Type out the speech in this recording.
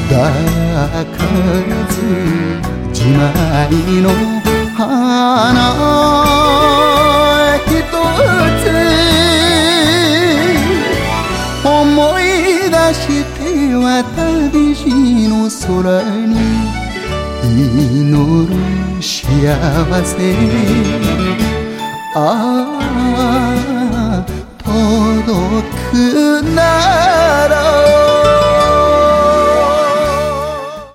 抱かずじまいの花ひとつ思い出しては旅路の空に祈る幸せ。ああ